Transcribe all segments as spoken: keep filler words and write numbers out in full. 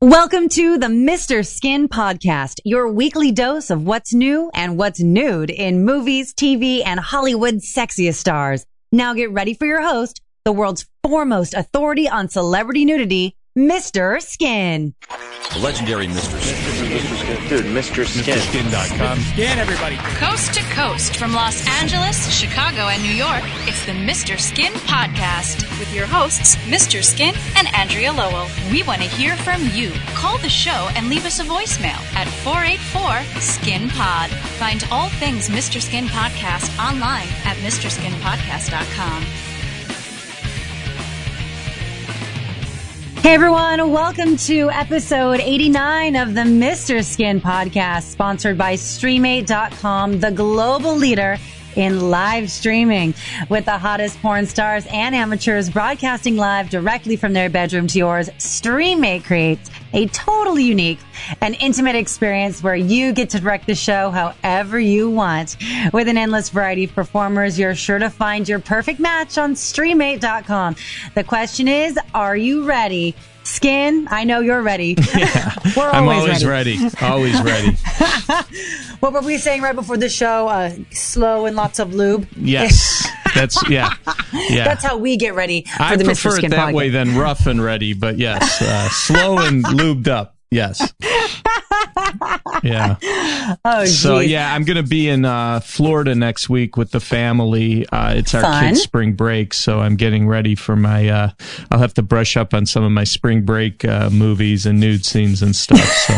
Welcome to the Mister Skin Podcast, your weekly dose of what's new and what's nude in movies, T V, and Hollywood's sexiest stars. Now get ready for your host, the world's foremost authority on celebrity nudity, Mister Skin. The legendary Mister Skin. Mister Skin. Dude, Mister Skin. Mister Skin dot com. Skin, everybody. Coast to coast from Los Angeles, Chicago, and New York, it's the Mister Skin Podcast with your hosts, Mister Skin and Andrea Lowell. We want to hear from you. Call the show and leave us a voicemail at four eight four, skin pod. Find all things Mister Skin Podcast online at Mister Skin Podcast dot com. Hey everyone, welcome to episode eighty-nine of the Mister Skin Podcast, sponsored by Streamate dot com, the global leader in live streaming, with the hottest porn stars and amateurs broadcasting live directly from their bedroom to yours. Streamate creates a totally unique and intimate experience where you get to direct the show however you want. With an endless variety of performers, you're sure to find your perfect match on Streamate dot com. The question is, are you ready? Skin, I know you're ready. Yeah, We're always I'm always ready. ready. Always ready. What were we saying right before the show? Uh, slow and lots of lube? Yes. That's, yeah. Yeah. That's how we get ready for I the Mister prefer Skin it that Podcast. way than rough and ready, but yes, uh, slow and lubed up. Yes. Yeah. Oh, So geez. yeah, I'm going to be in uh, Florida next week with the family. Uh, it's our Fun. kids' spring break, so I'm getting ready for my. Uh, I'll have to brush up on some of my spring break uh, movies and nude scenes and stuff. So.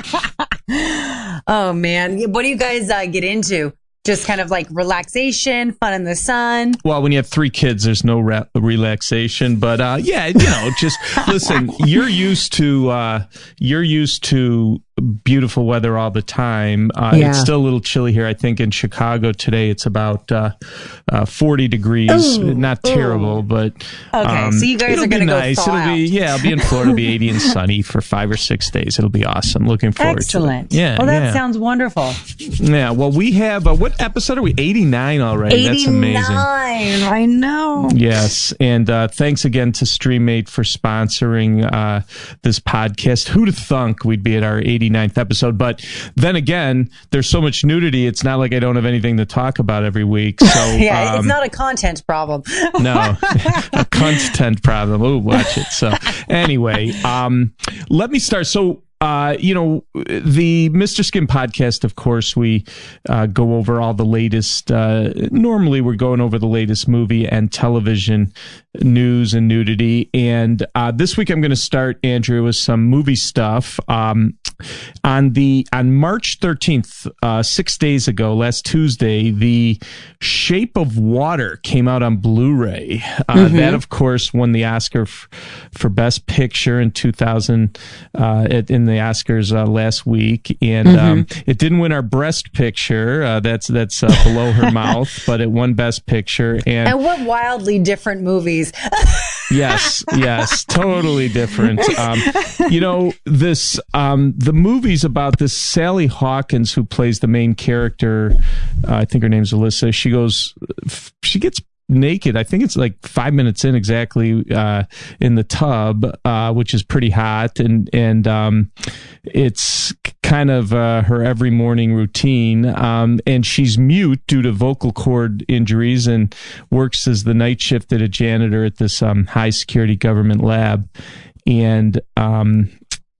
Oh man, what do you guys uh, get into? Just kind of like relaxation, fun in the sun. Well, when you have three kids, there's no ra- relaxation. But uh, yeah, you know, just listen. You're used to uh, you're used to beautiful weather all the time. Uh, Yeah. It's still a little chilly here. I think in Chicago today it's about uh, uh, forty degrees. Ooh, Not terrible, ooh. but Okay, um, so you guys it'll are be gonna go nice. thaw It'll be out. yeah. I'll be in Florida. It'll be eighty and sunny for five or six days. It'll be awesome. Looking forward Excellent. to it. Yeah. Well, that yeah. sounds wonderful. Yeah. Well, we have uh, what episode are we? eighty-nine already. That's amazing. eighty-nine. I know. Yes, and uh, thanks again to Streamate for sponsoring uh, this podcast. Who'd have thunk we'd be at our eighty-ninth episode? But then again, there's so much nudity, it's not like I don't have anything to talk about every week. So Yeah, um, it's not a content problem. no, a content problem. Oh, watch it. So anyway, um, let me start. So, uh, you know, the Mister Skin Podcast, of course, we uh, go over all the latest. Uh, normally, we're going over the latest movie and television news and nudity. And uh, this week, I'm going to start, Andrew, with some movie stuff. Um, on the on March thirteenth, uh, six days ago, last Tuesday, The Shape of Water came out on Blu-ray. Uh, Mm-hmm. That, of course, won the Oscar f- for Best Picture in two thousand uh, at, in the Oscars uh, last week, and Mm-hmm. um, it didn't win our Breast Picture. Uh, that's that's uh, below her mouth, but it won Best Picture. And And what wildly different movies. yes, yes, totally different. Um, you know, this um, the movie's about this Sally Hawkins who plays the main character. Uh, I think her name's Alyssa. She goes, she gets naked. I think it's like five minutes in exactly uh, in the tub, uh, which is pretty hot, and and um, it's kind of uh, her every morning routine. Um, and she's mute due to vocal cord injuries, and works as the night shift at a janitor at this um, high security government lab. And um,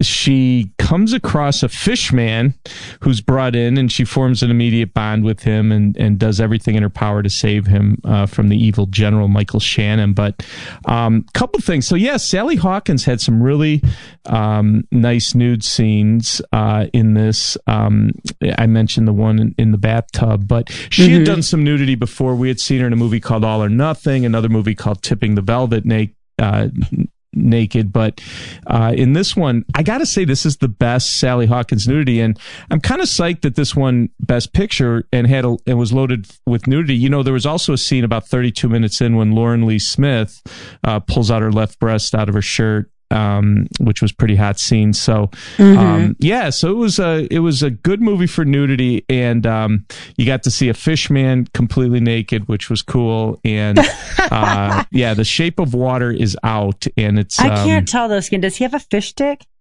she comes across a fish man who's brought in, and she forms an immediate bond with him and, and does everything in her power to save him uh, from the evil General Michael Shannon. But a um, couple things. So, yeah, Sally Hawkins had some really um, nice nude scenes uh, in this. Um, I mentioned the one in, in the bathtub, but she Mm-hmm. had done some nudity before. We had seen her in a movie called All or Nothing, another movie called Tipping the Velvet Naked. Uh, naked, but uh, in this one, I gotta say this is the best Sally Hawkins nudity, and I'm kind of psyched that this won Best Picture and had a, and was loaded with nudity. You know, there was also a scene about thirty-two minutes in when Lauren Lee Smith uh, pulls out her left breast out of her shirt, um, which was pretty hot scene. So, Mm-hmm. um, yeah, so it was a, it was a good movie for nudity. And, um, you got to see a fish man completely naked, which was cool. And, uh, yeah, The Shape of Water is out, and it's, I um, can't tell though, Skin. Does he have a fish dick?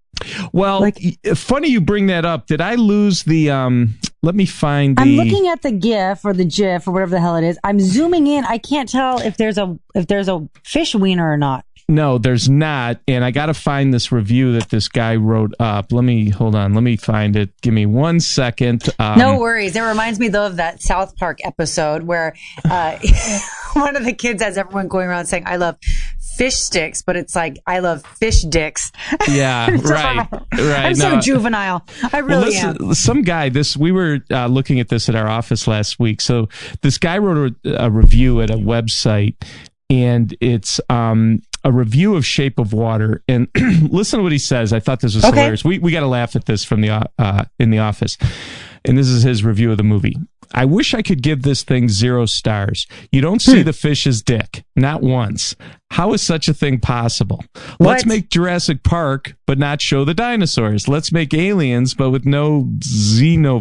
Well, Like- y- funny you bring that up. Did I lose the? Um, let me find the. I'm looking at the GIF or the GIF or whatever the hell it is. I'm zooming in. I can't tell if there's a if there's a fish wiener or not. No, there's not. And I got to find this review that this guy wrote up. Let me, hold on. Let me find it. Give me one second. Um, No worries. It reminds me, though, of that South Park episode where uh, one of the kids has everyone going around saying, I love fish sticks, but it's like, I love fish dicks. Yeah, right. right. I'm so No, juvenile. I Well, really listen, am. some guy, this, we were uh, looking at this at our office last week. So this guy wrote a, a review at a website, and it's um, a review of Shape of Water. And listen to what he says. I thought this was Okay. hilarious. We we got to laugh at this from the uh, in the office. And this is his review of the movie. I wish I could give this thing zero stars. You don't see the fish's dick, not once. How is such a thing possible? Let's What? make Jurassic Park, but not show the dinosaurs. Let's make Aliens, but with no xeno,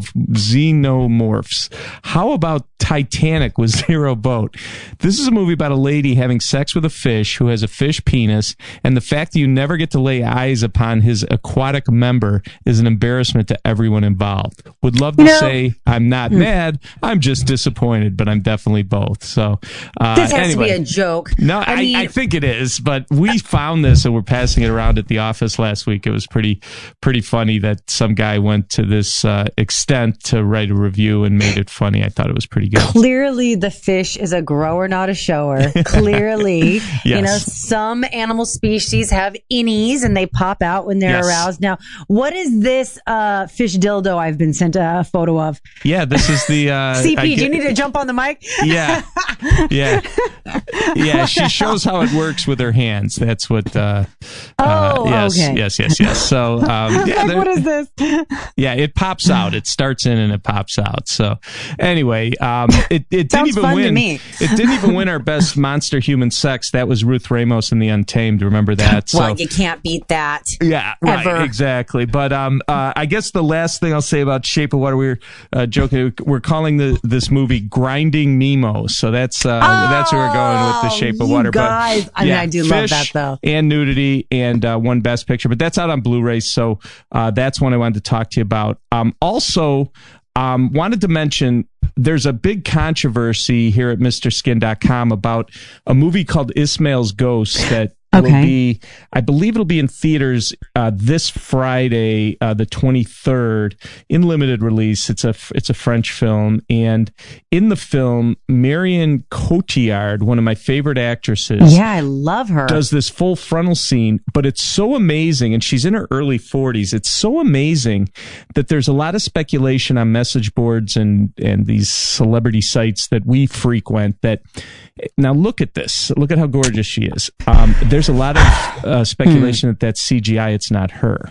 xenomorphs. How about Titanic with zero boat? This is a movie about a lady having sex with a fish who has a fish penis, and the fact that you never get to lay eyes upon his aquatic member is an embarrassment to everyone involved. Would love to You know- say I'm not mad. I'm just disappointed, but I'm definitely both. So uh, This has anyway. to be a joke. No, I, mean, I think it is, but we found this and we're passing it around at the office last week. It was pretty, pretty funny that some guy went to this uh, extent to write a review and made it funny. I thought it was pretty good. Clearly, the fish is a grower, not a shower. Clearly, you know, some animal species have innies and they pop out when they're Yes. aroused. Now, what is this uh, fish dildo I've been sent a photo of? Yeah, this is the uh, C P, I do you get- need to jump on the mic? Yeah, yeah, yeah. She shows how it works with her hands. That's what. Uh, uh, Oh, yes, okay. yes, yes, yes. So, um, yeah, Like, there- what is this? yeah, it pops out. It starts in and it pops out. So, anyway, um, it, it didn't Sounds even fun to win. me. It didn't even win our best monster human sex. That was Ruth Ramos in The Untamed. Remember that? So, Well, you can't beat that. yeah, right, Ever. exactly. But um, uh, I guess the last thing I'll say about Shape of Water, we were uh, joking. We're calling the this movie "Grinding Nemo," so that's uh, that's where we're going with the Shape of you Water. guys. but I mean, yeah, I do love fish that, though. and nudity and uh, one Best Picture, but that's out on Blu-ray. So uh, that's one I wanted to talk to you about. Um, also, um, wanted to mention. There's a big controversy here at Mister Skin dot com about a movie called Ismail's Ghost that Okay. will be, I believe it'll be in theaters uh, this Friday, uh, the twenty-third, in limited release. It's a it's a French film, and in the film, Marion Cotillard, one of my favorite actresses, Yeah, I love her. does this full frontal scene, but it's so amazing, and she's in her early forties. It's so amazing that there's a lot of speculation on message boards and and these celebrity sites that we frequent that. Now look at this. Look at how gorgeous she is. Um, there's a lot of uh, speculation that that's C G I. It's not her.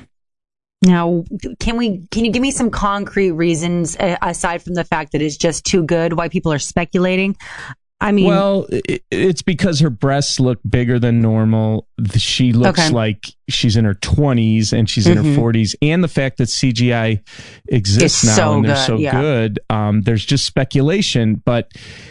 Now, can we? Can you give me some concrete reasons uh, aside from the fact that it's just too good? Why people are speculating? I mean, Well, it, it's because her breasts look bigger than normal. She looks Okay. like she's in her twenties and she's in her forties. And the fact that C G I exists It's now so and they're good, so yeah. good, um, there's just speculation. But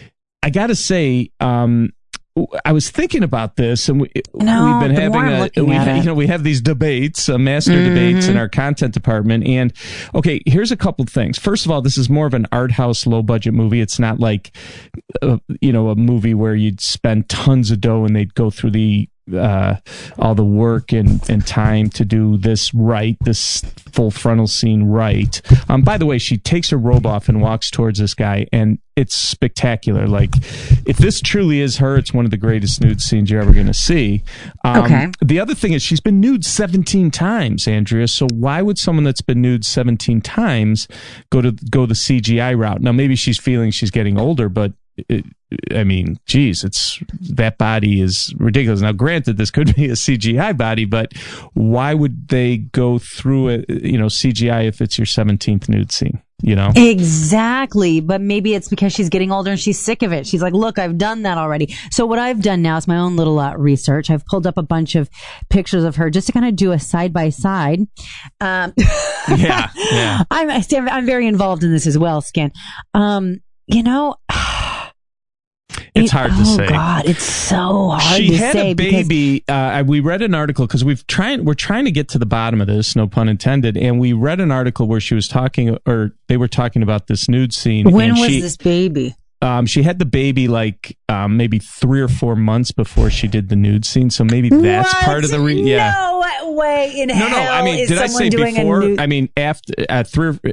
I got to say, um, I was thinking about this, and we, No, we've been the more having I'm a, looking we, at it. you know, we have these debates, uh, master Mm-hmm. debates in our content department. And okay, here's a couple things. First of all, this is more of an art house, low budget movie. It's not like, uh, you know, a movie where you'd spend tons of dough and they'd go through the uh all the work and and time to do this right, this full frontal scene right. Um by the way, she takes her robe off and walks towards this guy, and it's spectacular. Like, if this truly is her, it's one of the greatest nude scenes you're ever going to see. Um, Okay. The other thing is she's been nude seventeen times, Andrea. So why would someone that's been nude seventeen times go to go the C G I route? Now maybe she's feeling she's getting older, but it, I mean, geez, it's that body is ridiculous. Now, granted, this could be a C G I body, but why would they go through it, you know, C G I if it's your seventeenth nude scene, you know? exactly. But maybe it's because she's getting older and she's sick of it. She's like, look, I've done that already. So what I've done now is my own little uh, research. I've pulled up a bunch of pictures of her just to kind of do a side by side. Um, Yeah, yeah. I'm, I'm very involved in this as well, Skin. Um, you know, It's It- hard to oh say. God, it's so hard She to had say a baby. Uh, we read an article because we've trying. We're trying to get to the bottom of this. No pun intended. And we read an article where she was talking, or they were talking about this nude scene. When and was she, this baby? Um, she had the baby like um, maybe three or four months before she did the nude scene. So maybe that's What? part of the re- yeah. No way in No, hell no. I mean, is did I someone say doing before? a nude... I mean, after at three. Or,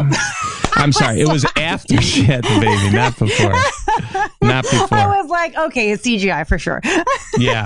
Oh. I'm sorry. It was after she had the baby, not before. Not before. I was like, okay, it's C G I for sure. Yeah.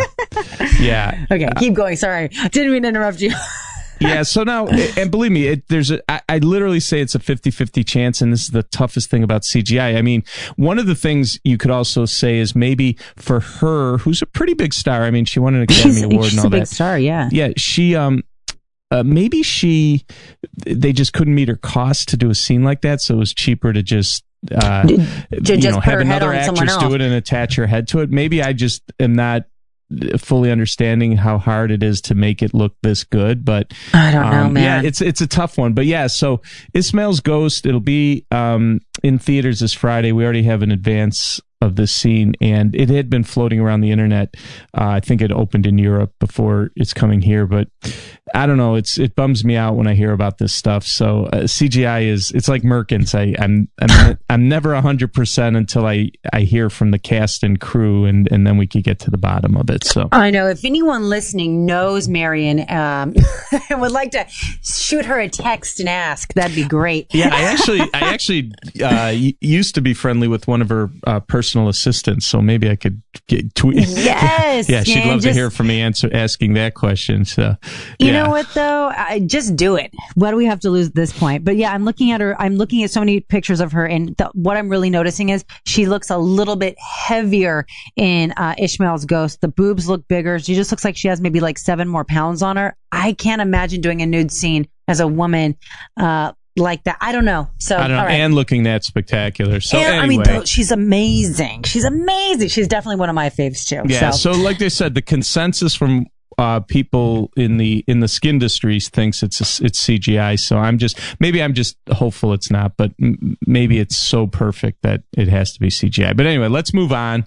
Yeah. Okay, keep going. Sorry. Didn't mean to interrupt you. Yeah, so now, and believe me, it, there's a, I, I literally say it's a fifty-fifty chance, and this is the toughest thing about C G I. I mean, one of the things you could also say is maybe for her, who's a pretty big star, I mean, she won an Academy She's, Award she's and all a big that. star, yeah. Yeah, she, um, uh, maybe she, they just couldn't meet her cost to do a scene like that, so it was cheaper to just, uh, to you just know, put have her head another on someone actress do else. it and attach her head to it. Maybe I just am not fully understanding how hard it is to make it look this good, but I don't know, um, man. Yeah, it's it's a tough one, but yeah. So Ismail's Ghost, it'll be um, in theaters this Friday. We already have an advance of this scene, and it had been floating around the internet. Uh, I think it opened in Europe before it's coming here, but I don't know. It's it bums me out when I hear about this stuff. So uh, C G I is it's like Merkins. I, I'm I'm I'm never a hundred percent until I I hear from the cast and crew, and and then we could get to the bottom of it. So I know if anyone listening knows Marion um, and would like to shoot her a text and ask, that'd be great. yeah, I actually I actually uh, y- used to be friendly with one of her uh, personal assistants, so maybe I could get tweet. Yes, yeah, she'd man, love just- to hear from me answer asking that question. So You yeah. know what though? I, just do it. What do we have to lose at this point? But yeah, I'm looking at her. I'm looking at so many pictures of her, and the, what I'm really noticing is she looks a little bit heavier in uh, Ishmael's Ghost. The boobs look bigger. She just looks like she has maybe like seven more pounds on her. I can't imagine doing a nude scene as a woman uh, like that. I don't know. So I don't know, all right. and looking that spectacular. So And, anyway. I mean, though, she's amazing. She's amazing. She's definitely one of my faves too. Yeah. So, So, like they said, the consensus from uh, people in the in the skin industries thinks it's a, it's C G I. So I'm just maybe I'm just hopeful it's not, but m- maybe it's so perfect that it has to be C G I. But anyway, let's move on.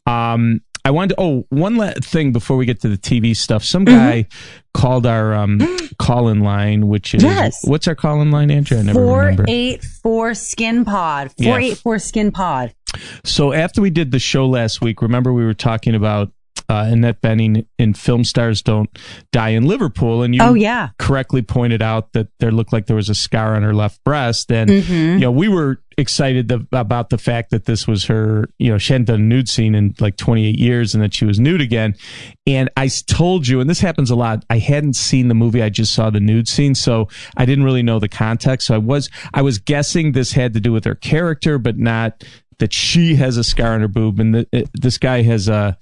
Um, I wanted to, oh, one la- thing before we get to the T V stuff. Some guy Mm-hmm. called our um, call-in line, which is, Yes. what's our call-in line, Andrew? I never four remember. eight four Skin Pod. Yeah. four eight four Skin Pod. So after we did the show last week, remember we were talking about uh, Annette Bening in Film Stars Don't Die in Liverpool, and you Oh, yeah. correctly pointed out that there looked like there was a scar on her left breast, and Mm-hmm. you know we were excited the, about the fact that this was her. You know, she hadn't done a nude scene in like twenty-eight years, and that she was nude again. And I s- told you, and this happens a lot. I hadn't seen the movie; I just saw the nude scene, so I didn't really know the context. So I was I was guessing this had to do with her character, but not that she has a scar on her boob. And the, it, this guy has a,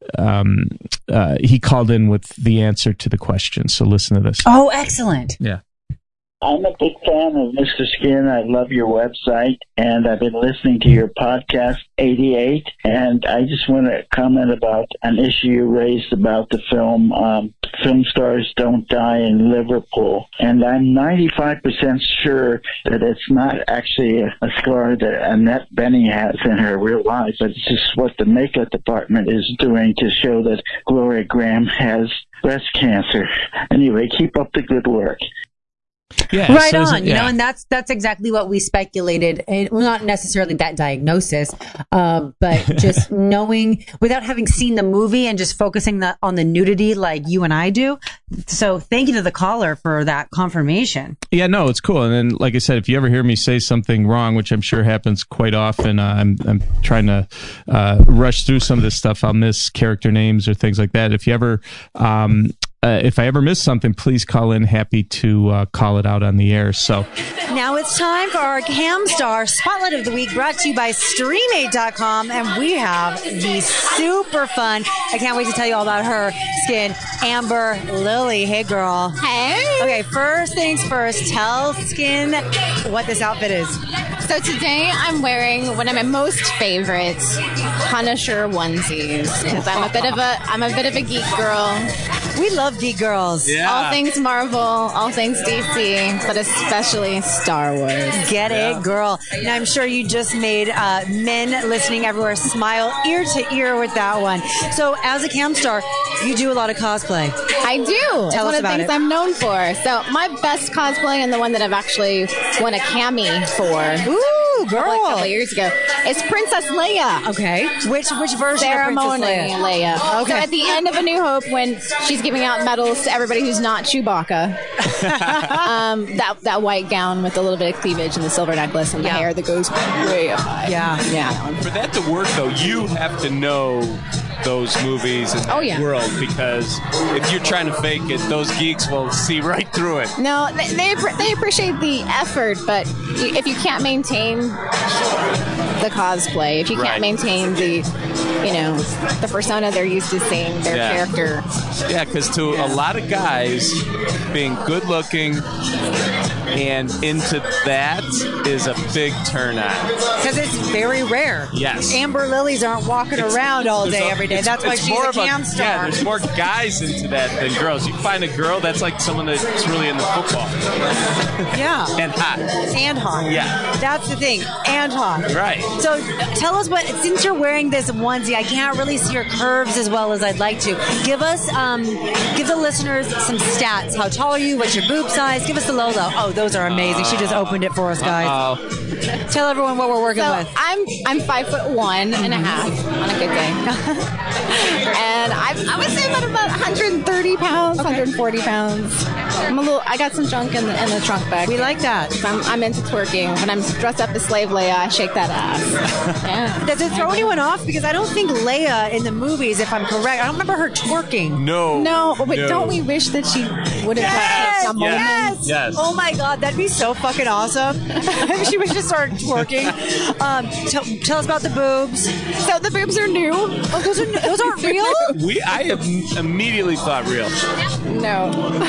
um, uh, he called in with the answer to the question. So listen to this. Oh, excellent. Yeah. I'm a big fan of Mister Skin. I love your website, and I've been listening to your podcast, eighty-eight, and I just want to comment about an issue you raised about the film um, Film Stars Don't Die in Liverpool. And I'm ninety-five percent sure that it's not actually a, a scar that Annette Bening has in her real life, but it's just what the makeup department is doing to show that Gloria Graham has breast cancer. Anyway, keep up the good work. Yeah, Right so is on, it- you yeah. know, and that's that's exactly what we speculated, and well, not necessarily that diagnosis, uh, but just knowing without having seen the movie and just focusing the, on the nudity like you and I do. So, thank you to the caller for that confirmation. Yeah, no, it's cool. And then, like I said, if you ever hear me say something wrong, which I'm sure happens quite often, uh, I'm I'm trying to uh, rush through some of this stuff. I'll miss character names or things like that. If you ever, um, uh, if I ever miss something, please call in. Happy to uh, call it out on the air. So Now it's time for our Camstar Spotlight of the Week, brought to you by Streamate dot com, and we have the super fun. I can't wait to tell you all about her skin, Amber Lily. Hey, girl. Hey. Okay, first things first. Tell Skin what this outfit is. So today I'm wearing one of my most favorite Punisher onesies because I'm a bit of a I'm a bit of a geek girl. We love geek girls. Yeah. All things Marvel, all things D C, but especially Star Wars. Get it, girl. Now, I'm sure you just made uh, men listening everywhere smile ear to ear with that one. So, as a cam star, you do a lot of cosplay. I do. Tell it's us one of the about things it. I'm known for. So, my best cosplay and the one that I've actually won a cami for. Ooh, A girl. couple of years ago. It's Princess Leia. Okay. Which which version Ceremony of Princess Leia? Leia. Okay. So at the end of A New Hope, when she's giving out medals to everybody who's not Chewbacca, um, that that white gown with a little bit of cleavage and the silver necklace and the Yeah. hair that goes way up high. Yeah. Yeah. that one. For that to work, though, you have to know those movies and Oh, that yeah. world, because if you're trying to fake it, those geeks will see right through it. No, they, they appre- they appreciate the effort, but you, if you can't maintain the cosplay, if you can't Right. maintain the, you know, the persona they're used to seeing, their Yeah. character. Yeah, because to a lot of guys, being good looking and into that is a big turn on. Because it's very rare. Yes. Amber Lilies aren't walking It's- around all there's day, a- every day. it's- That's why it's she's more a of cam Yeah, star. there's more guys into that than girls. You find a girl, that's like someone that's really into football Yeah. and hot. And hot. Yeah. That's the thing. And hot. Right. So tell us what, since you're wearing this onesie, I can't really see your curves as well as I'd like to. Give us, um, give the listeners some stats. How tall are you? What's your boob size? Give us the low low. Oh, those are amazing. She just opened it for us, guys. Oh, Tell everyone what we're working So with. I'm I'm five foot one and a half on a good day, and I I would say about about one hundred thirty pounds, one hundred forty pounds. I'm a little. I got some junk in the in the trunk bag. We like that. I'm, I'm into twerking. When I'm dressed up as Slave Leia, I shake that ass. Yeah. Does it throw anyone off? Because I don't think Leia in the movies, if I'm correct, I don't remember her twerking. no. No, but No. don't we wish that she would have Yes, had a moment? yes, Yes. Oh my God, that'd be so fucking awesome. If she was just started twerking. Um, tell, tell us about the boobs. So the boobs are new. Oh, those are those aren't real. We, I have immediately thought real. No,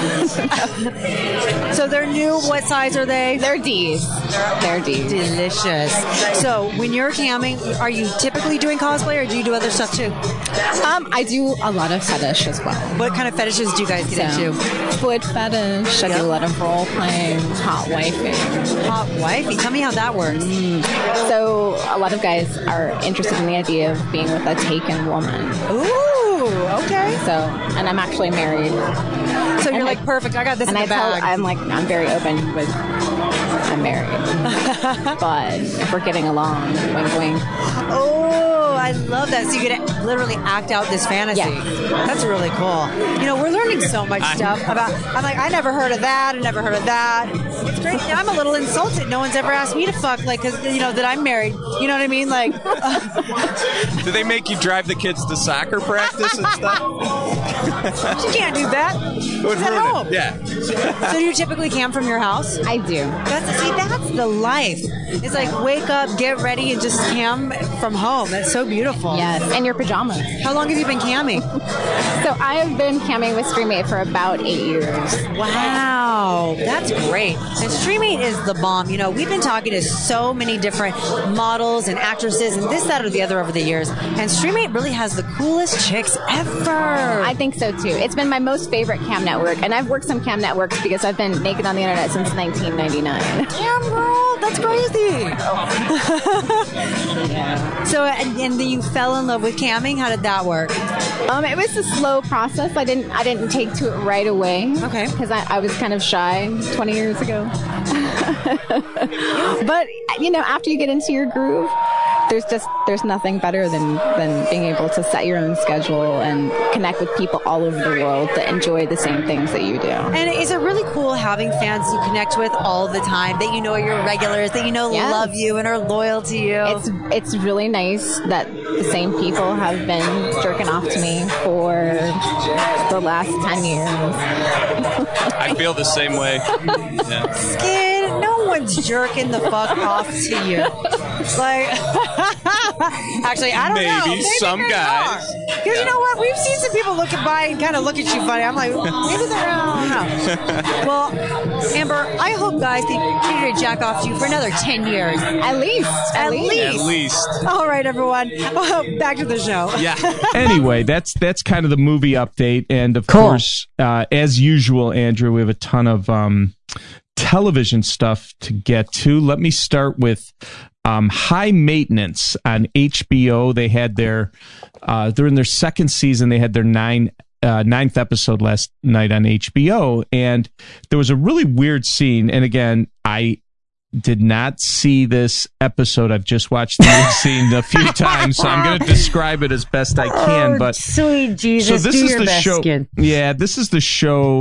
So they're new. What size are they? they're D's. They're D's. Delicious. So when you're camming, are you typically doing cosplay or do you do other stuff too? Um, I do a lot of fetish as well. What kind of fetishes do you guys get So, into? foot fetish. I Yep. do a lot of role playing, hot wifing. Hot wifey. Tell me how that works. So a lot of guys are interested in the idea of being with a taken woman. Ooh, okay. So, and I'm actually married. So you're And like, I- perfect. I got this And in I the tell, bag. I'm like, I'm very open with, I'm married. But if we're getting along, wink wink. Oh, I love that. So you get to literally act out this fantasy. Yeah. That's really cool. You know, we're learning so much stuff about. I'm like, I never heard of that. I never heard of that. It's great. I'm a little insulted. No one's ever asked me to fuck, like, because you know that I'm married. You know what I mean? Like, Do they make you drive the kids to soccer practice and stuff? you can't do that. It would It's at ruin home. it. Yeah. So do you typically cam from your house? I do. That's see, that's the life. It's like wake up, get ready, and just cam from home. That's so beautiful. Yes. And your pajamas. How long have you been camming? So I have been camming with StreamMate for about eight years. Wow, that's great. And StreamMate is the bomb. You know, we've been talking to so many different models and actresses and this, that, or the other over the years. And StreamMate really has the coolest chicks ever. I think so too. It's been my most favorite cam network, and I've worked some cam networks because I've been naked on the internet since nineteen ninety-nine. Damn, girl, that's crazy. So, and, and then you fell in love with camming. How did that work? Um, it was a slow process. I didn't I didn't take to it right away. Okay. Because I, I was kind of shy twenty years ago. But you know, after you get into your groove, there's just there's nothing better than than being able to set your own schedule and connect with people all over the world that enjoy the same things that you do. And is it really cool having fans you connect with all the time that you know are your regulars, that you know Yes. love you and are loyal to you? It's it's really nice that the same people have been jerking off to me for the last ten years. I feel the same way. Yeah. Skin mean, no one's jerking the fuck off to you. Like, actually, I don't Maybe, know. Maybe some guys. Because you know what? We've seen some people looking by and kind of look at you funny. I'm like, maybe they're, I don't know. Well, Amber, I hope guys continue to jack off to you for another ten years. At least. At, At least. least. At least. All right, everyone. Well, back to the show. Yeah. Anyway, that's that's kind of the movie update, and of Cool. course, uh, as usual, Andrew, we have a ton of um, television stuff to get to. Let me start with um, High Maintenance on H B O. They had their uh, they're in their second season. They had their nine. Uh, ninth episode last night on H B O, and there was a really weird scene. And again, I did not see this episode. I've just watched the scene a few times, so I'm going to describe it as best I can. Oh, but sweet Jesus, so this do is your the best, show. Skin. Yeah, this is the show.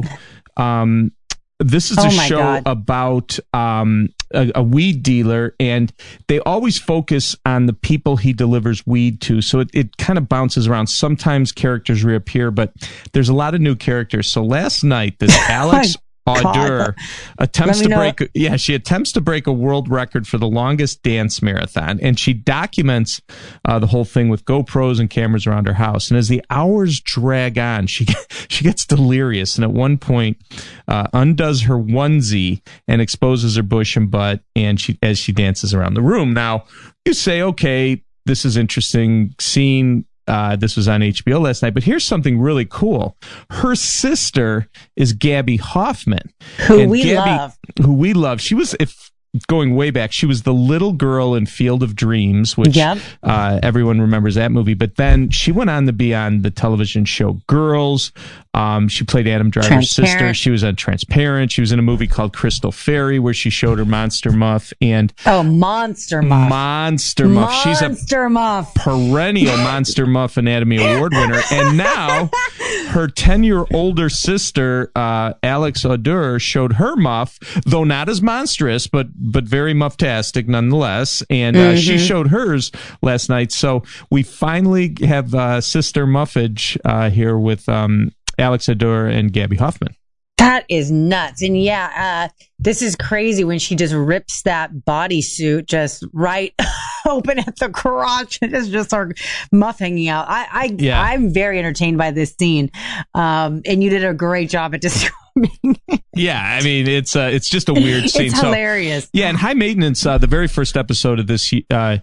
Um, this is Oh a my show God. about um, a, a weed dealer, and they always focus on the people he delivers weed to. So it, it kind of bounces around. Sometimes characters reappear, but there's a lot of new characters. So last night, this Alex Audur attempts Let to me know- break yeah she attempts to break a world record for the longest dance marathon, and she documents uh, the whole thing with GoPros and cameras around her house. And as the hours drag on, she she gets delirious, and at one point uh, undoes her onesie and exposes her bush and butt, and she as she dances around the room. Now you say, okay, this is interesting scene. Uh, this was on H B O last night, but here's something really cool. Her sister is Gabby Hoffman, Who And we Gabby, love. Who we love. She was, if going way back, she was the little girl in Field of Dreams, which Yep. uh, everyone remembers that movie. But then she went on to be on the television show Girls. Um, she played Adam Driver's sister. Transparent. She was on Transparent. She was in a movie called Crystal Fairy, where she showed her monster muff. And Oh, Monster Muff. Monster Muff. She's a Monster Muff. perennial Monster Muff Anatomy Award winner. And now her ten-year older sister, uh, Alex Audur, showed her muff, though not as monstrous, but but very mufftastic nonetheless. And uh, she showed hers last night. So we finally have uh, Sister Muffage uh, here with um, Alex Audur and Gabby Hoffman. That is nuts. And yeah, uh, this is crazy when she just rips that bodysuit just right open at the crotch and it's just her muff hanging out. I, I, Yeah. I'm very entertained by this scene. Um, and you did a great job at describing it. Yeah, I mean, it's uh, it's just a weird scene. It's So- hilarious. Yeah, and High Maintenance, uh, the very first episode of this uh,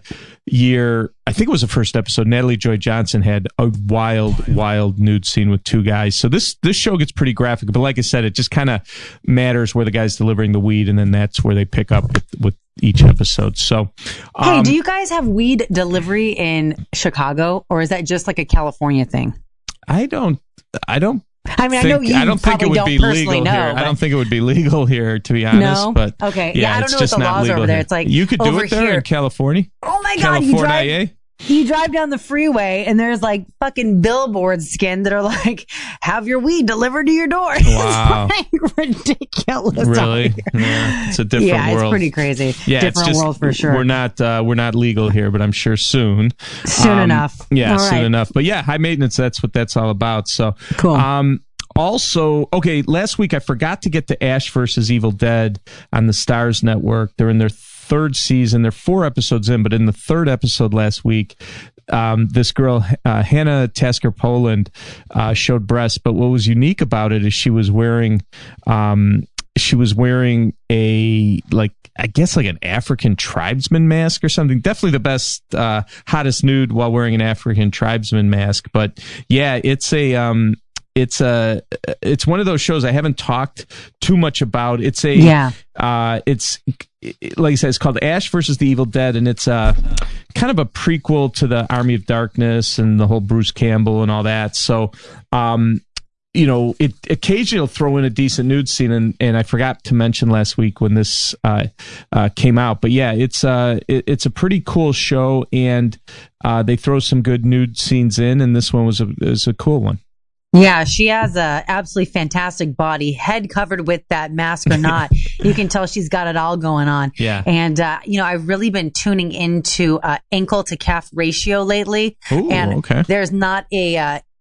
year, I think it was the first episode, Natalie Joy Johnson had a wild, wild nude scene with two guys. So this this show gets pretty graphic, but like I said, it just kind of matters where the guy's delivering the weed, and then that's where they pick up with, with each episode. So, Hey, um, do you guys have weed delivery in Chicago, or is that just like a California thing? I don't, I don't. I mean, I know Think, you I don't think it probably would don't be personally legal know. here. I but- don't think it would be legal here, to be honest. No? But Okay. yeah, Yeah, I don't it's know what just the not laws are legal over there. here. It's like you could do over it there here. in California. Oh my God, you drive, California. you drive down the freeway and there's like fucking billboards, Skin, that are like, have your weed delivered to your door. Wow. It's like ridiculous. out Really? here. Yeah, it's a different yeah, world. it's pretty crazy. Yeah, Different it's just, world for sure. We're not uh, we're not legal here, but I'm sure soon. Soon Um, enough. Yeah, All soon right. enough. But yeah, High Maintenance, that's what that's all about. So Cool. Um also, okay, last week I forgot to get to Ash versus Evil Dead on the Stars Network. They're in their third season. They're four episodes in, but in the third episode last week, um, this girl, uh, Hannah Tasker Poland, uh, showed breasts. But what was unique about it is she was wearing, um, she was wearing a, like, I guess like an African tribesman mask or something. Definitely the best, uh, hottest nude while wearing an African tribesman mask. But yeah, it's a, um, it's a, it's one of those shows I haven't talked too much about. It's a, Yeah. uh, it's like I said, it's called Ash versus the Evil Dead, and it's uh, kind of a prequel to the Army of Darkness and the whole Bruce Campbell and all that. So, um, you know, it occasionally will throw in a decent nude scene, and, and I forgot to mention last week when this uh, uh, came out. But yeah, it's uh, it, it's a pretty cool show, and uh, they throw some good nude scenes in, and this one was a was a cool one. Yeah, she has a absolutely fantastic body, head covered with that mask or not. You can tell she's got it all going on. Yeah. And, uh, you know, I've really been tuning into uh, ankle to calf ratio lately. Ooh, and okay. there's not a, uh,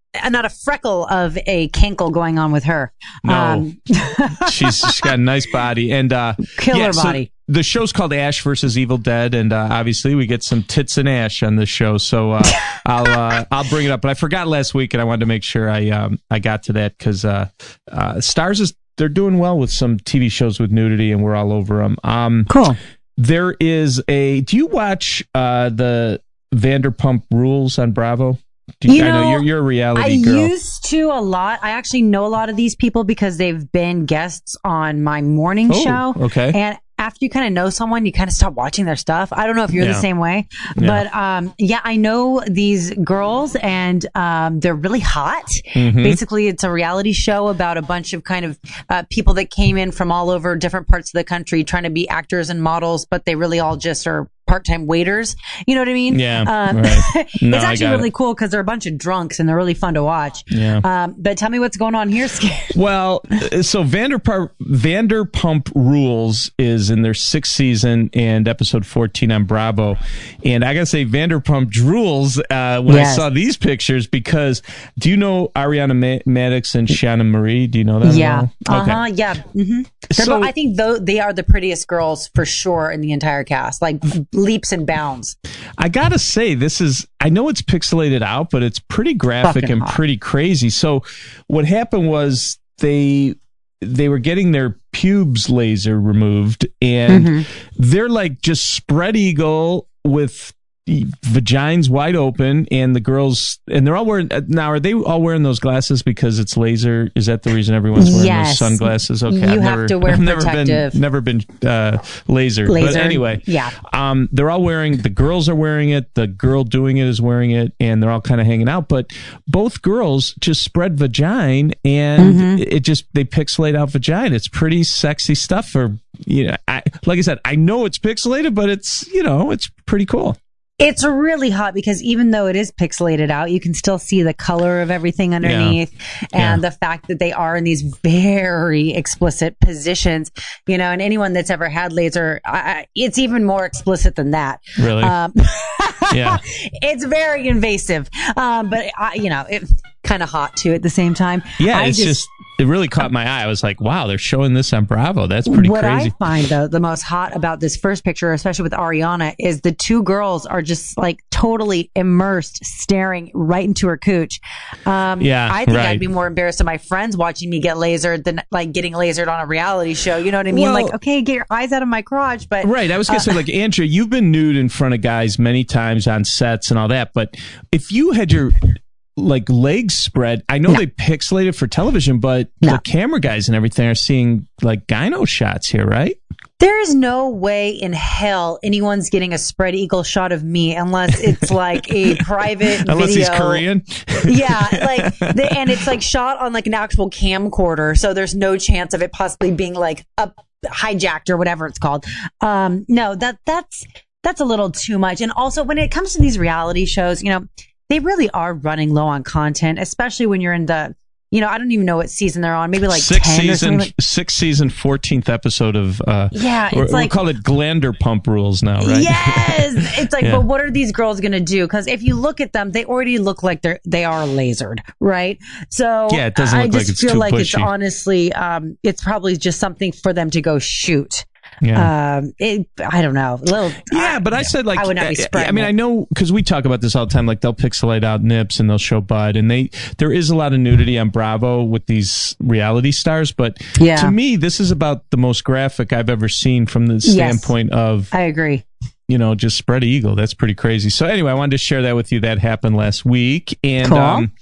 not a freckle of a kinkle going on with her. No, Um, she's, she's got a nice body and uh, Killer yeah, so body. the show's called Ash versus Evil Dead, and uh, obviously we get some tits and Ash on this show. So uh, I'll uh, I'll bring it up. But I forgot last week, and I wanted to make sure I um, I got to that because uh, uh, Starz is they're doing well with some T V shows with nudity, and we're all over them. Um, cool. There is a. Do you watch uh, the Vanderpump Rules on Bravo? Do you, You I know know, you're you're a reality I girl. used to a lot. I actually know a lot of these people because they've been guests on my morning Oh, show. okay. And after you kind of know someone, you kind of stop watching their stuff. I don't know if you're Yeah. the same way, Yeah. but um, yeah, I know these girls and um, they're really hot. Mhm. Basically, it's a reality show about a bunch of kind of uh, people that came in from all over different parts of the country trying to be actors and models, but they really all just are part-time waiters. You know what I mean? Yeah, Um, right. No, it's I actually got really it. cool because they're a bunch of drunks and they're really fun to watch. Yeah. Um, but tell me what's going on here, Skip. Well, so Vanderpump, Vanderpump Rules is in their sixth season and episode fourteen on Bravo. And I got to say, Vanderpump Drools, uh, when Yes. I saw these pictures, because do you know Ariana Ma- Maddox and Shannon Marie? Do you know them? Yeah. at all? Uh huh. Yeah. hmm So- I think though they are the prettiest girls for sure in the entire cast, like leaps and bounds. I gotta say, this is, I know it's pixelated out, but it's pretty graphic Fucking and hot. pretty crazy. So what happened was they, they were getting their pubes laser removed and Mm-hmm. they're like just spread eagle with vagines wide open, and the girls, and they're all wearing, now are they all wearing those glasses because it's laser? Is that the reason everyone's wearing Yes. those sunglasses? Okay. You I've have never, to wear I've never protective. been, never been uh, lasered. But Laser. anyway, Yeah. um, they're all wearing, the girls are wearing it, the girl doing it is wearing it, and they're all kind of hanging out. But both girls just spread vagina, and Mm-hmm. it just, they pixelate out vagina. It's pretty sexy stuff for, you know, I, like I said, I know it's pixelated, but it's, you know, it's pretty cool. It's really hot because even though it is pixelated out, you can still see the color of everything underneath and Yeah. the fact that they are in these very explicit positions, you know, and anyone that's ever had laser, I, it's even more explicit than that. Really? Um, Yeah. it's very invasive. Um, but I, you know, it kind of hot too at the same time. Yeah, I it's just, it really caught my eye. I was like, wow, they're showing this on Bravo. That's pretty what crazy. I find though the most hot about this first picture, especially with Ariana, is the two girls are just like totally immersed, staring right into her cooch. Um, Yeah, I think right. I'd be more embarrassed of my friends watching me get lasered than like getting lasered on a reality show. You know what I mean? Well- like, okay, get your eyes out of my crotch, but Right. I was going to uh, say, like, Andrea, you've been nude in front of guys many times on sets and all that. But if you had your, like, legs spread, I know No. they pixelate it for television, but No. the camera guys and everything are seeing, like, gyno shots here, right? there is no way in hell anyone's getting a spread eagle shot of me unless it's like a private Unless video. he's Korean. Yeah, like, the, and it's like shot on like an actual camcorder, so there's no chance of it possibly being like a hijacked or whatever it's called. Um, no, that that's that's a little too much. And also, when it comes to these reality shows, you know, they really are running low on content, especially when you're in the, you know, I don't even know what season they're on. Maybe like sixth ten or season, something. Like, sixth season, fourteenth episode of. Uh, Yeah, it's we're, like- we call it Glanderpump Rules now, right? Yes, it's like, Yeah. but what are these girls going to do? Because if you look at them, they already look like they're they are lasered, right? So Yeah, it doesn't I look like just it's feel too like it's bushy. honestly, um, it's probably just something for them to go shoot. Yeah. Um, it, I don't know. Little, Yeah, but I said like I would not be I- spreading I mean, it. I know because we talk about this all the time. Like they'll pixelate out nips and they'll show butt, and they there is a lot of nudity on Bravo with these reality stars. But Yeah. to me, this is about the most graphic I've ever seen from the Yes. standpoint of I agree. you know just spread eagle. That's pretty crazy. So anyway, I wanted to share that with you. That happened last week, and Cool. um,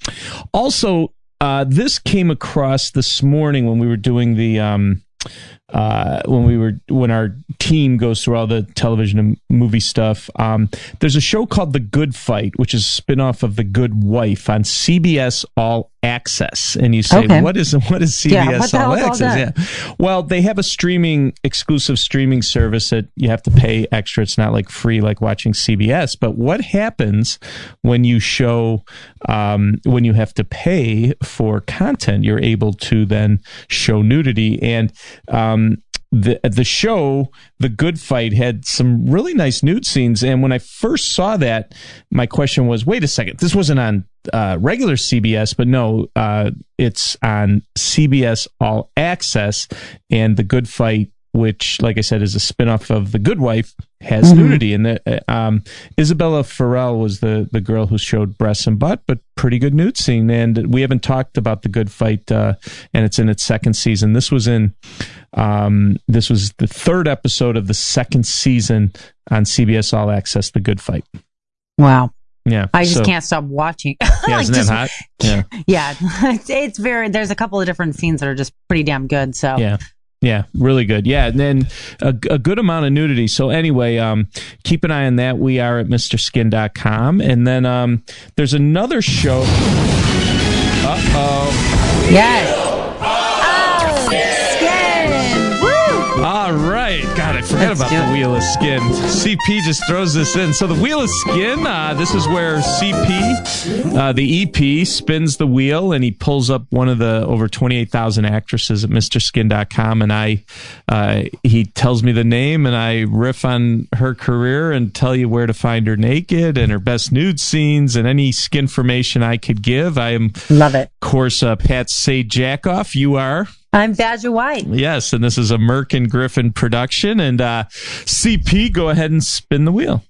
also uh, this came across this morning when we were doing the. Um, uh, when we were when our team goes through all the television and movie stuff, um, there's a show called The Good Fight, which is a spinoff of The Good Wife on C B S All Access. And you say, Okay. what is what is C B S Yeah, what the All hell's all Access? that? Yeah. Well, they have a streaming exclusive streaming service that you have to pay extra. It's not like free like watching C B S. But what happens when you show um, when you have to pay for content? You're able to then show nudity and. Um, the the show, The Good Fight, had some really nice nude scenes. And when I first saw that, my question was, wait a second, this wasn't on uh, regular C B S, but no, uh, it's on C B S All Access. And The Good Fight, which, like I said, is a spinoff of The Good Wife, has mm-hmm. nudity. And the, um, Isabella Farrell was the, the girl who showed breasts and butt, but pretty good nude scene. And we haven't talked about The Good Fight, uh, and it's in its second season. This was in um, this was the third episode of the second season on C B S All Access, The Good Fight. Wow. Yeah, I just so, can't stop watching. Yeah, like isn't just, that hot? Yeah, yeah. It's very. There's a couple of different scenes that are just pretty damn good. So yeah. Yeah, really good. Yeah, and then a, a good amount of nudity. So anyway, um, keep an eye on that. We are at Mr Skin dot com. And then um, there's another show. Uh-oh. Yes. Oh, Skin. Woo! All right. God, I forgot Let's about do the it. Wheel of Skin. C P just throws this in. So the Wheel of Skin, uh, this is where C P, uh, the E P, spins the wheel, and he pulls up one of the over twenty-eight thousand actresses at Mr Skin dot com, and I, uh, he tells me the name, and I riff on her career and tell you where to find her naked and her best nude scenes and any skin information I could give. I am, Love it. of course, uh, Pat Say Jackoff. You are? I'm Badger White. Yes, and this is a Merck and Griffin production. And uh, C P, go ahead and spin the wheel.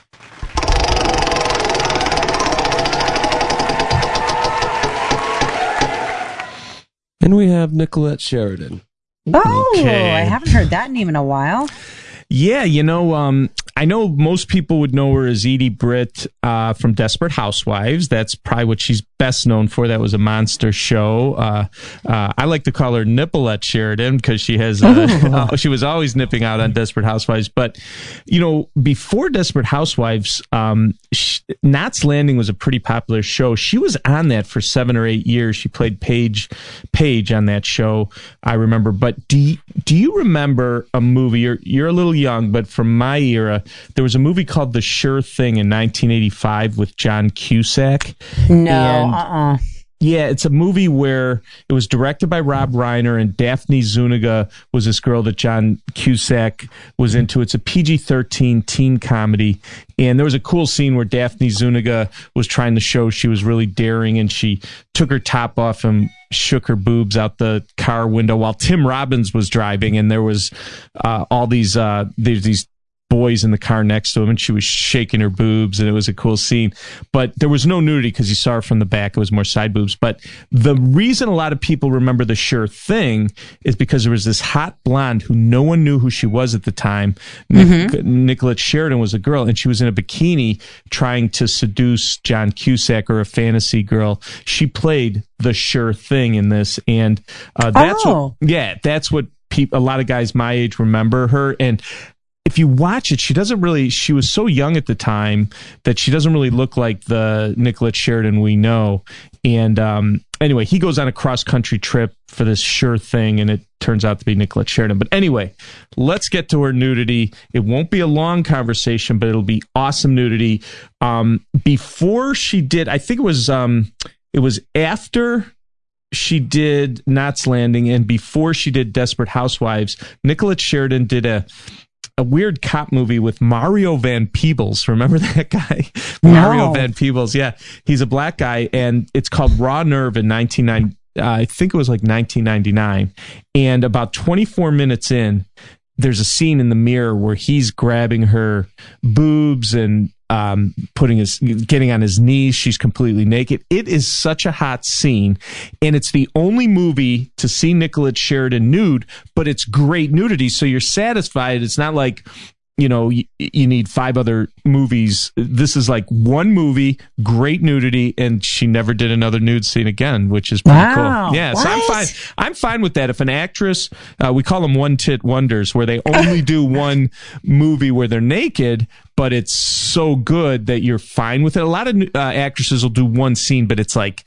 And we have Nicolette Sheridan. Oh, Okay. I haven't heard that name in a while. Yeah, you know, um, I know most people would know her as Edie Britt uh, from Desperate Housewives. That's probably what she's best known for. That was a monster show. Uh, uh, I like to call her Nippolette Sheridan because she has uh, she was always nipping out on Desperate Housewives. But you know, before Desperate Housewives, um, she, Knots Landing was a pretty popular show. She was on that for seven or eight years. She played Paige Paige on that show, I remember. But do you, do you remember a movie? You're you're a little young, but from my era, there was a movie called The Sure Thing in nineteen eighty-five with John Cusack. No, And- uh-uh. Yeah, it's a movie where it was directed by Rob Reiner, and Daphne Zuniga was this girl that John Cusack was into. It's a P G thirteen teen comedy, and there was a cool scene where Daphne Zuniga was trying to show she was really daring, and she took her top off and shook her boobs out the car window while Tim Robbins was driving, and there was uh, all these uh, there's these boys in the car next to him, and she was shaking her boobs, and it was a cool scene. But there was no nudity because you saw her from the back. It was more side boobs. But the reason a lot of people remember The Sure Thing is because there was this hot blonde who no one knew who she was at the time. Mm-hmm. Nic- Nicolette Sheridan was a girl, and she was in a bikini trying to seduce John Cusack, or a fantasy girl. She played The Sure Thing in this, and uh, that's Oh. what, yeah, that's what peop- a lot of guys my age remember her. And if you watch it, she doesn't really, she was so young at the time that she doesn't really look like the Nicolette Sheridan we know. And um, anyway, he goes on a cross-country trip for this Sure Thing, and it turns out to be Nicolette Sheridan. But anyway, let's get to her nudity. It won't be a long conversation, but it'll be awesome nudity. Um, before she did, I think it was, um, it was after she did Knots Landing and before she did Desperate Housewives, Nicolette Sheridan did a a weird cop movie with Mario Van Peebles. Remember that guy? No. Mario Van Peebles. Yeah. He's a black guy, and it's called Raw Nerve in nineteen ninety. Uh, I think it was like nineteen ninety-nine. And about twenty-four minutes in, there's a scene in the mirror where he's grabbing her boobs and um, putting his, getting on his knees. She's completely naked. It is such a hot scene, and it's the only movie to see Nicolette Sheridan nude, but it's great nudity, so you're satisfied. It's not like, you know, you, you need five other movies. This is like one movie, great nudity, and she never did another nude scene again, which is pretty Wow. cool. Yeah, so I'm What? fine. I'm fine with that. If an actress, uh, we call them one tit wonders, where they only do one movie where they're naked, but it's so good that you're fine with it. A lot of uh, actresses will do one scene, but it's like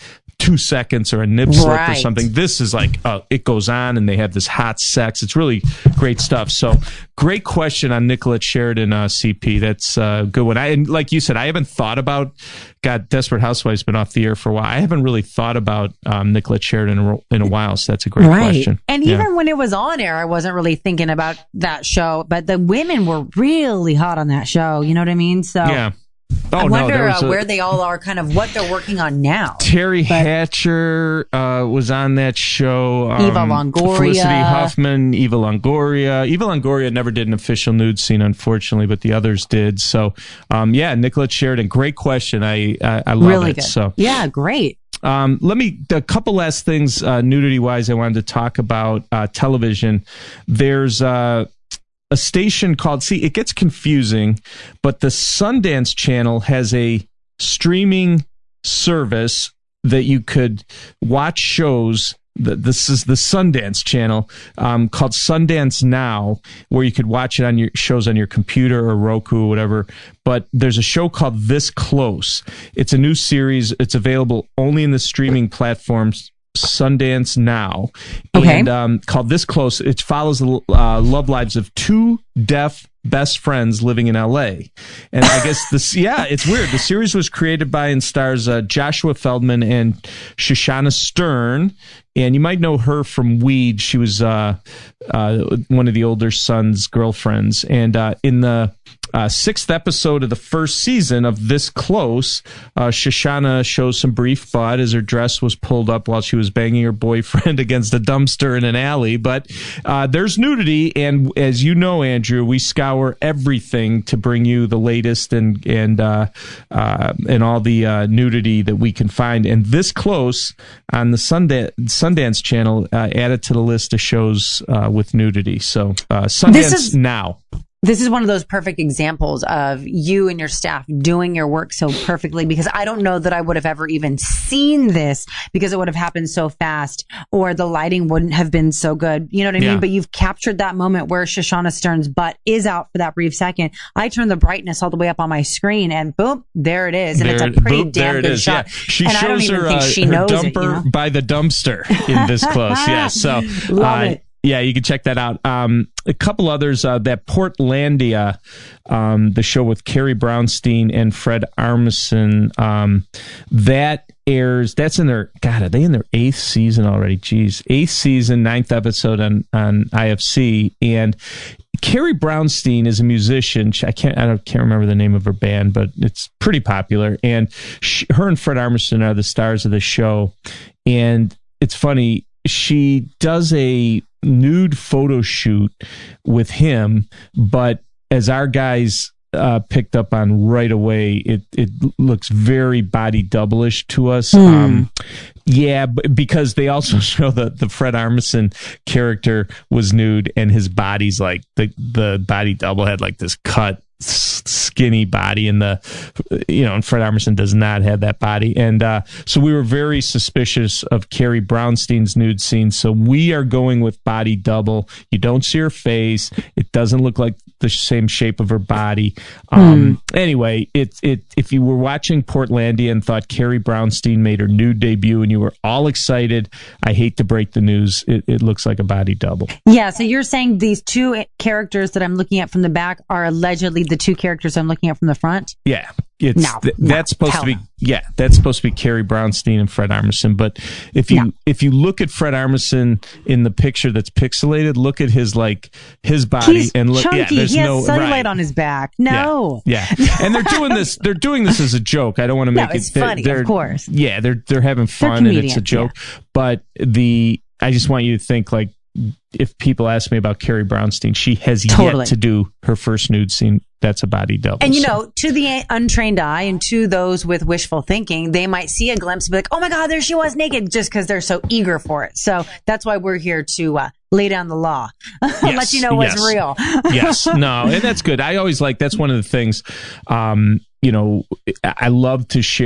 two seconds or a nip slip Right. or something. This is like, uh, it goes on and they have this hot sex. It's really great stuff. So great question on Nicolette Sheridan, uh, C P. That's a good one. I, and like you said, I haven't thought about, God, Desperate Housewives been off the air for a while. I haven't really thought about um, Nicolette Sheridan in a, in a while. So that's a great Right. question. And Yeah. even when it was on air, I wasn't really thinking about that show, but the women were really hot on that show. You know what I mean? So Yeah. Oh, I no, wonder there was uh, a- where they all are, kind of what they're working on now. Terry Hatcher uh, was on that show. Um, Eva Longoria. Felicity Huffman, Eva Longoria. Eva Longoria never did an official nude scene, unfortunately, but the others did. So, um, yeah, Nicolette Sheridan, great question. I I, I love Really it. good. So, Yeah, great. um, let me, a couple last things, uh, nudity wise, I wanted to talk about uh, television. There's uh, a station called, see, it gets confusing, but the Sundance Channel has a streaming service that you could watch shows. The, this is the Sundance Channel, um, called Sundance Now, where you could watch it on your shows on your computer or Roku or whatever. But there's a show called This Close. It's a new series. It's available only in the streaming platforms Sundance Now, Okay. and um, called This Close. It follows the uh, love lives of two deaf best friends living in L A. And I guess this, yeah, it's weird. The series was created by and stars uh, Joshua Feldman and Shoshana Stern. And you might know her from Weed. She was uh, uh, one of the older son's girlfriends. And uh, in the uh, sixth episode of the first season of This Close, uh, Shoshana shows some brief butt as her dress was pulled up while she was banging her boyfriend against a dumpster in an alley. But uh, there's nudity. And as you know, Andrew, we scour everything to bring you the latest and and uh, uh, and all the uh, nudity that we can find. And This Close on the Sundance, Sundance Channel uh, added to the list of shows uh, with nudity. So uh, Sundance This is- Now. This is one of those perfect examples of you and your staff doing your work so perfectly, because I don't know that I would have ever even seen this because it would have happened so fast or the lighting wouldn't have been so good. You know what I Yeah. mean? But you've captured that moment where Shoshana Stern's butt is out for that brief second. I turn the brightness all the way up on my screen and boom, there it is. And There- it's a pretty boop, damn there it good is. shot. Yeah. She and I don't shows even her, think uh, she her knows dumper it. You know? by the dumpster in This Close. Yeah. So Love uh, it. yeah, you can check that out. Um, a couple others, uh, that Portlandia, um, the show with Carrie Brownstein and Fred Armisen, um, that airs, that's in their, God, are they in their eighth season already? Jeez. Eighth season, ninth episode on, on I F C. And Carrie Brownstein is a musician. She, I can't, I don't, can't remember the name of her band, but it's pretty popular. And she, her and Fred Armisen are the stars of the show. And it's funny, she does a nude photo shoot with him, but as our guys uh, picked up on right away, it it looks very body double-ish to us. Hmm. Um, yeah, b- because they also show that the Fred Armisen character was nude, and his body's like the the body double had like this cut, s- skinny body, and the you know, and Fred Armisen does not have that body, and uh, so we were very suspicious of Carrie Brownstein's nude scene. So we are going with body double. You don't see her face. It doesn't look like the same shape of her body. Um, Anyway, it it if you were watching Portlandia and thought Carrie Brownstein made her nude debut and you were all excited, I hate to break the news, it, it looks like a body double. Yeah, so you're saying these two characters that I'm looking at from the back are allegedly the two characters I'm looking at from the front? Yeah, it's No, th- no, that's supposed hell to be no. yeah, that's supposed to be Carrie Brownstein and Fred Armisen. But if you No. if you look at Fred Armisen in the picture that's pixelated, look at his like his body He's and look. chunky. Yeah, there's he has no cellulite right. on his back. No. Yeah, yeah. And they're doing this. They're doing this as a joke. I don't want to No, make it's it. they're- funny, of they're- course. Yeah, they're they're having fun and it's a comedians, joke. But the I just want you to think like, if people ask me about Carrie Brownstein, she has Totally. yet to do her first nude scene. That's a body double. And you So- know, to the untrained eye and to those with wishful thinking, they might see a glimpse and be like, oh my God, there she was naked, just because they're so eager for it. So that's why we're here to uh, lay down the law, let Yes, you know what's yes. real. Yes, no, and that's good. I always like, that's one of the things, um, you know, I I love to share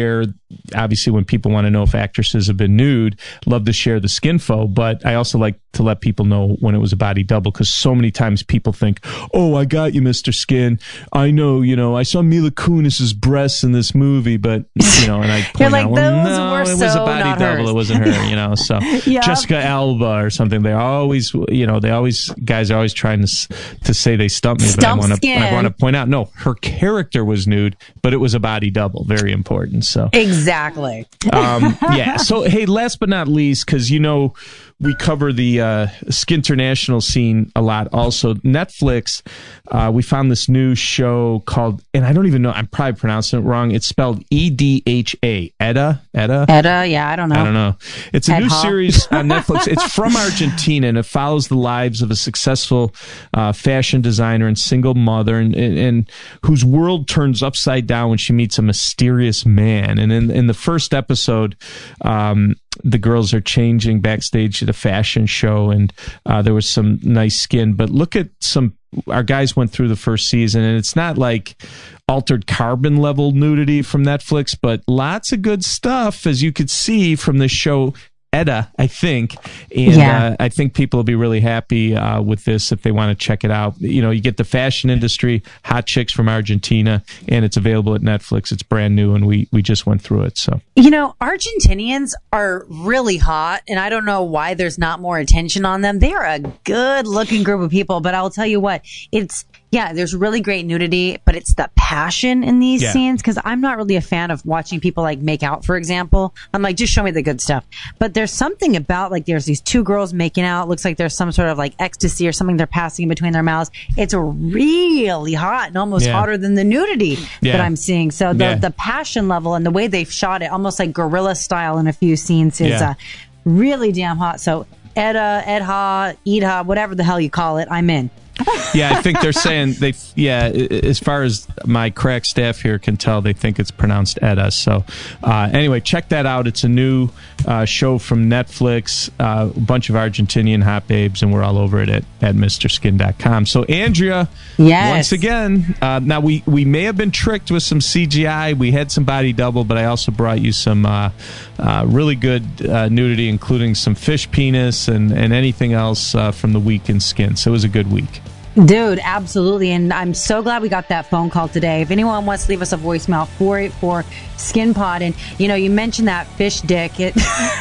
obviously when people want to know if actresses have been nude, love to share the skinfo, but I also like to let people know when it was a body double, because so many times people think, oh, I got you, Mister Skin. I know, you know, I saw Mila Kunis's breasts in this movie, but, you know, and I point You're like, out, well, those no, were it was so a body not double. hers. It wasn't her, you know, so Yep. Jessica Alba or something. They always, you know, they always, guys are always trying to s- to say they stumped me, but I Stump want to skin. I want to point out, no, her character was nude, but it was a body double. Very important. So Exactly. um, yeah. So, hey, last but not least, because, you know, we cover the uh, Skinternational scene a lot also. Netflix, uh, we found this new show called, and I don't even know, I'm probably pronouncing it wrong. It's spelled E D H A. Edda? Edda? Edda, yeah, I don't know. I don't know. It's a Ed new Ha. series on Netflix. It's from Argentina, and it follows the lives of a successful uh, fashion designer and single mother, and, and, and whose world turns upside down when she meets a mysterious man. And in, in the first episode, um, the girls are changing backstage at a fashion show, and uh, there was some nice skin. But look at some, our guys went through the first season, and it's not like Altered Carbon level nudity from Netflix, but lots of good stuff, as you could see from the show Edda, I think. And Yeah. uh, I think people will be really happy uh, with this if they want to check it out. You know, you get the fashion industry, hot chicks from Argentina, and it's available at Netflix. It's brand new, and we, we just went through it. So, You know, Argentinians are really hot, and I don't know why there's not more attention on them. They are a good looking group of people, but I'll tell you what, it's, yeah, there's really great nudity, but it's the passion in these Yeah. scenes, because I'm not really a fan of watching people like make out, for example. I'm like, just show me the good stuff. But there's something about, like, there's these two girls making out. It looks like there's some sort of like ecstasy or something they're passing in between their mouths. It's really hot and almost Yeah. hotter than the nudity Yeah. that I'm seeing. So the, Yeah. the passion level and the way they've shot it, almost like guerrilla style in a few scenes, is Yeah. uh, really damn hot. So Edda, Edha, Edha, whatever the hell you call it, I'm in. yeah, I think they're saying they. Yeah, i- as far as my crack staff here can tell, they think it's pronounced Edda. So, uh, anyway, check that out. It's a new uh, show from Netflix. Uh, a bunch of Argentinian hot babes, and we're all over it at at Mister Skin dot com. So, Andrea, Yes. once again, uh, now we we may have been tricked with some C G I. We had some body double, but I also brought you some uh, uh, really good uh, nudity, including some fish penis and and anything else uh, from the week in skin. So it was a good week. Dude, absolutely. And I'm so glad we got that phone call today. If anyone wants to leave us a voicemail, four eight four skin pod. And, you know, you mentioned that fish dick. It,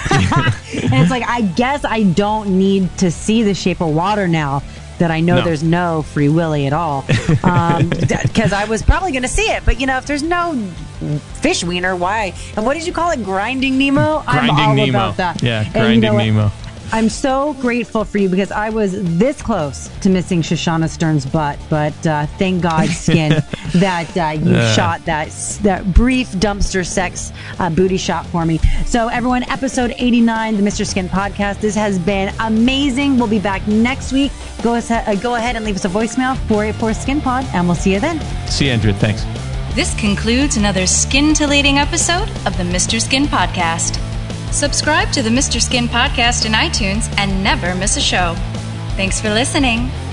and it's like, I guess I don't need to see The Shape of Water now that I know No. there's no Free Willy at all. Um, because I was probably going to see it. But, you know, if there's no fish wiener, why? And what did you call it? Grinding Nemo? I'm Grinding all Nemo. about that. Yeah, And Grinding you know what? Nemo. I'm so grateful for you, because I was this close to missing Shoshana Stern's butt, but uh, thank God, Skin, that uh, you Uh. shot that that brief dumpster sex uh, booty shot for me. So, everyone, episode eighty-nine, the Mister Skin podcast. This has been amazing. We'll be back next week. Go, as- uh, go ahead and leave us a voicemail, four eight four skin pod, and we'll see you then. See you, Andrea. Thanks. This concludes another scintillating episode of the Mister Skin Podcast. Subscribe to the Mister Skin Podcast in iTunes and never miss a show. Thanks for listening.